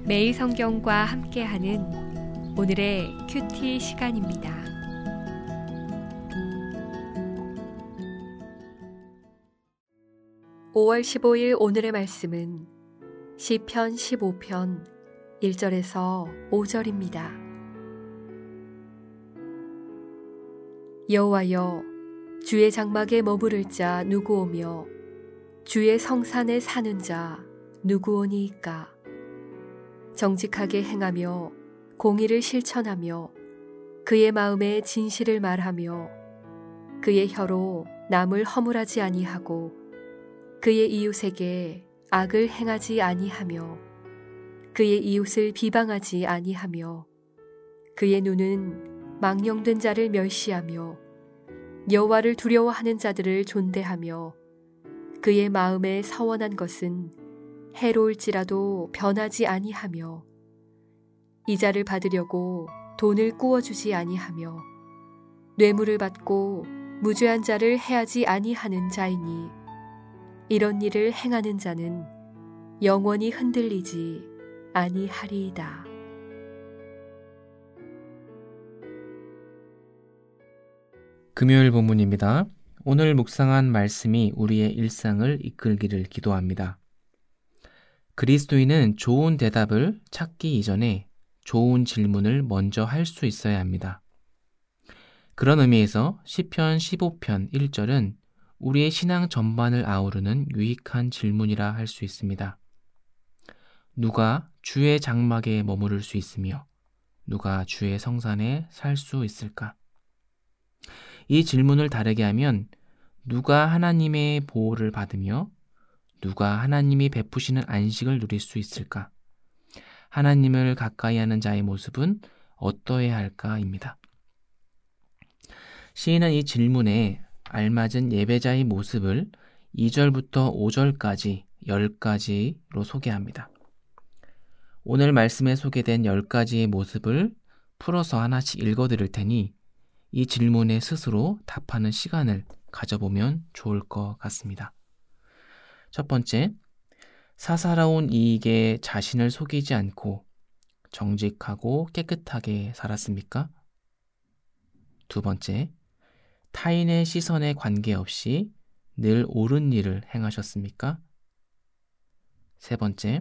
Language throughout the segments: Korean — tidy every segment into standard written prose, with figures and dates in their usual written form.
매일 성경과 함께하는 오늘의 큐티 시간입니다. 5월 15일 오늘의 말씀은 시편 15편 1절에서 5절입니다. 여호와여, 주의 장막에 머무를 자 누구오며 주의 성산에 사는 자 누구오니이까? 정직하게 행하며 공의를 실천하며 그의 마음에 진실을 말하며 그의 혀로 남을 허물하지 아니하고 그의 이웃에게 악을 행하지 아니하며 그의 이웃을 비방하지 아니하며 그의 눈은 망령된 자를 멸시하며 여호와를 두려워하는 자들을 존대하며 그의 마음에 서원한 것은 해로울지라도 변하지 아니하며 이자를 받으려고 돈을 꾸어주지 아니하며 뇌물을 받고 무죄한 자를 해하지 아니하는 자이니 이런 일을 행하는 자는 영원히 흔들리지 아니하리이다. 금요일 본문입니다. 오늘 묵상한 말씀이 우리의 일상을 이끌기를 기도합니다. 그리스도인은 좋은 대답을 찾기 이전에 좋은 질문을 먼저 할 수 있어야 합니다. 그런 의미에서 시편 15편 1절은 우리의 신앙 전반을 아우르는 유익한 질문이라 할 수 있습니다. 누가 주의 장막에 머무를 수 있으며 누가 주의 성산에 살 수 있을까? 이 질문을 다르게 하면 누가 하나님의 보호를 받으며 누가 하나님이 베푸시는 안식을 누릴 수 있을까? 하나님을 가까이 하는 자의 모습은 어떠해야 할까입니다. 시인은 이 질문에 알맞은 예배자의 모습을 2절부터 5절까지 10가지로 소개합니다. 오늘 말씀에 소개된 10가지의 모습을 풀어서 하나씩 읽어드릴 테니 이 질문에 스스로 답하는 시간을 가져보면 좋을 것 같습니다. 첫 번째, 사사로운 이익에 자신을 속이지 않고 정직하고 깨끗하게 살았습니까? 두 번째, 타인의 시선에 관계없이 늘 옳은 일을 행하셨습니까? 세 번째,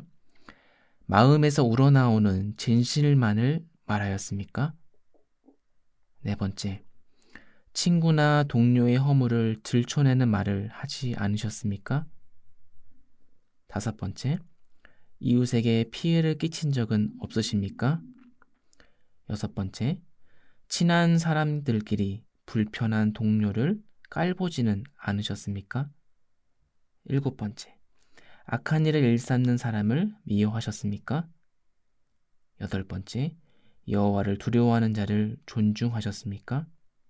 마음에서 우러나오는 진실만을 말하였습니까? 네 번째, 친구나 동료의 허물을 들춰내는 말을 하지 않으셨습니까? 다섯 번째, 이웃에게 피해를 끼친 적은 없으십니까? 여섯 번째, 친한 사람들끼리 불편한 동료를 깔보지는 않으셨습니까? 일곱 번째, 악한 일을 일삼는 사람을 미워하셨습니까? 여덟 번째, 여호와를 두려워하는 자를 존중하셨습니까?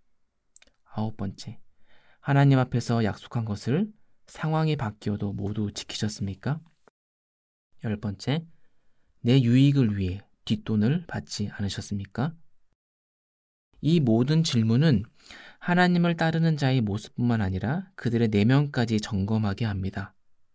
아홉 번째, 하나님 앞에서 약속한 것을 상황이 바뀌어도 모두 지키셨습니까? 열 번째, 내 유익을 위해 뒷돈을 받지 않으셨습니까? 이 모든 질문은 하나님을 따르는 자의 모습뿐만 아니라 그들의 내면까지 점검하게 합니다.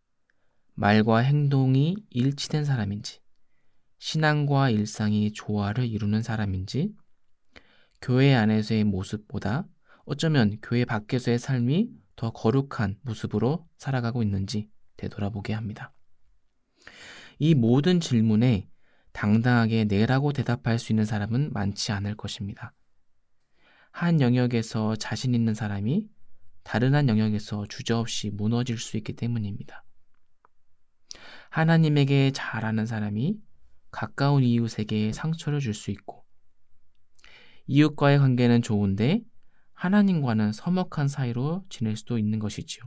말과 행동이 일치된 사람인지, 신앙과 일상이 조화를 이루는 사람인지, 교회 안에서의 모습보다 어쩌면 교회 밖에서의 삶이 더 거룩한 모습으로 살아가고 있는지 되돌아보게 합니다. 이 모든 질문에 당당하게 네라고 대답할 수 있는 사람은 많지 않을 것입니다. 한 영역에서 자신 있는 사람이 다른 한 영역에서 주저없이 무너질 수 있기 때문입니다. 하나님에게 잘하는 사람이 가까운 이웃에게 상처를 줄 수 있고, 이웃과의 관계는 좋은데 하나님과는 서먹한 사이로 지낼 수도 있는 것이지요.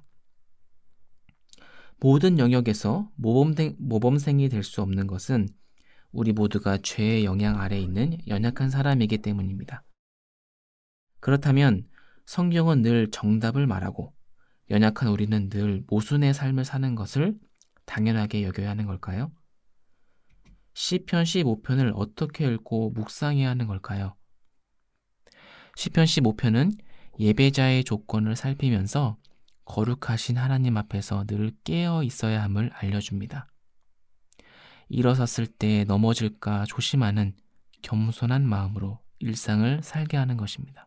모든 영역에서 모범생이 될 수 없는 것은 우리 모두가 죄의 영향 아래에 있는 연약한 사람이기 때문입니다. 그렇다면 성경은 늘 정답을 말하고 연약한 우리는 늘 모순의 삶을 사는 것을 당연하게 여겨야 하는 걸까요? 시편 15편을 어떻게 읽고 묵상해야 하는 걸까요? 시편 15편은 예배자의 조건을 살피면서 거룩하신 하나님 앞에서 늘 깨어 있어야 함을 알려줍니다. 일어섰을 때 넘어질까 조심하는 겸손한 마음으로 일상을 살게 하는 것입니다.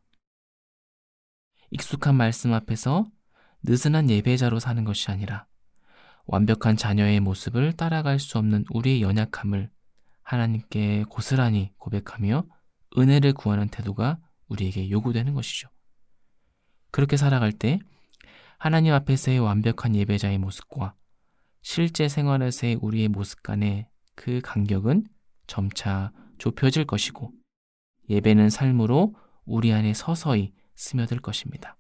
익숙한 말씀 앞에서 느슨한 예배자로 사는 것이 아니라 완벽한 자녀의 모습을 따라갈 수 없는 우리의 연약함을 하나님께 고스란히 고백하며 은혜를 구하는 태도가 우리에게 요구되는 것이죠. 그렇게 살아갈 때 하나님 앞에서의 완벽한 예배자의 모습과 실제 생활에서의 우리의 모습 간의 그 간격은 점차 좁혀질 것이고 예배는 삶으로 우리 안에 서서히 스며들 것입니다.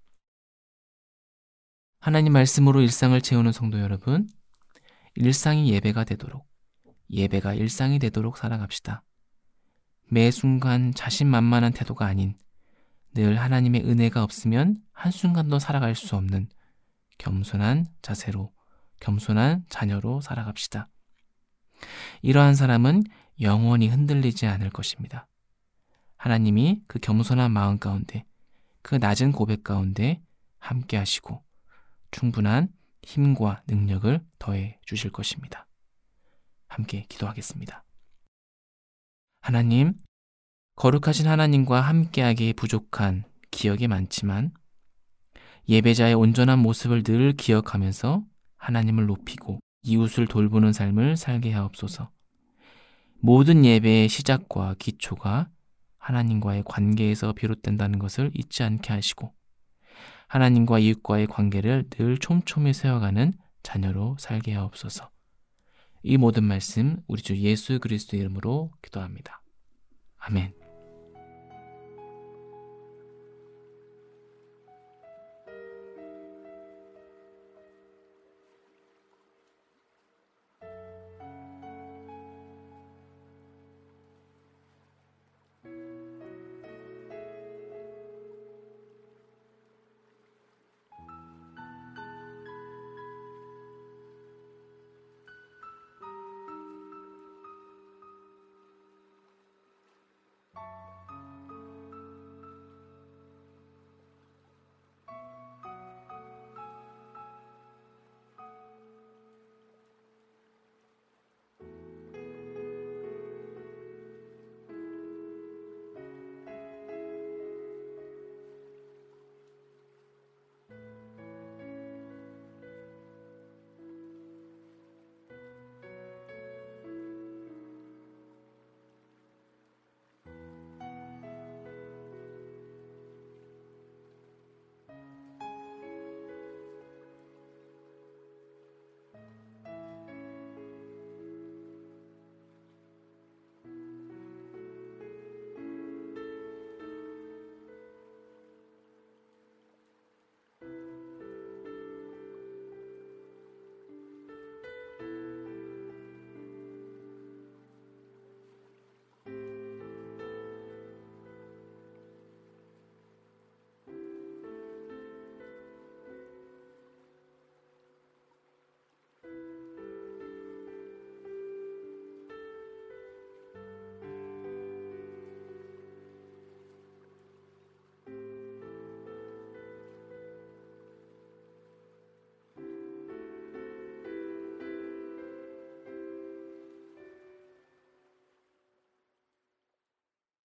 하나님 말씀으로 일상을 채우는 성도 여러분, 일상이 예배가 되도록, 예배가 일상이 되도록 살아갑시다. 매 순간 자신만만한 태도가 아닌 늘 하나님의 은혜가 없으면 한순간도 살아갈 수 없는 겸손한 자세로, 겸손한 자녀로 살아갑시다. 이러한 사람은 영원히 흔들리지 않을 것입니다. 하나님이 그 겸손한 마음 가운데, 그 낮은 고백 가운데 함께 하시고 충분한 힘과 능력을 더해 주실 것입니다. 함께 기도하겠습니다. 하나님, 거룩하신 하나님과 함께하기에 부족한 기억이 많지만 예배자의 온전한 모습을 늘 기억하면서 하나님을 높이고 이웃을 돌보는 삶을 살게 하옵소서. 모든 예배의 시작과 기초가 하나님과의 관계에서 비롯된다는 것을 잊지 않게 하시고 하나님과 이웃과의 관계를 늘 촘촘히 세워가는 자녀로 살게 하옵소서. 이 모든 말씀 우리 주 예수 그리스도의 이름으로 기도합니다. 아멘.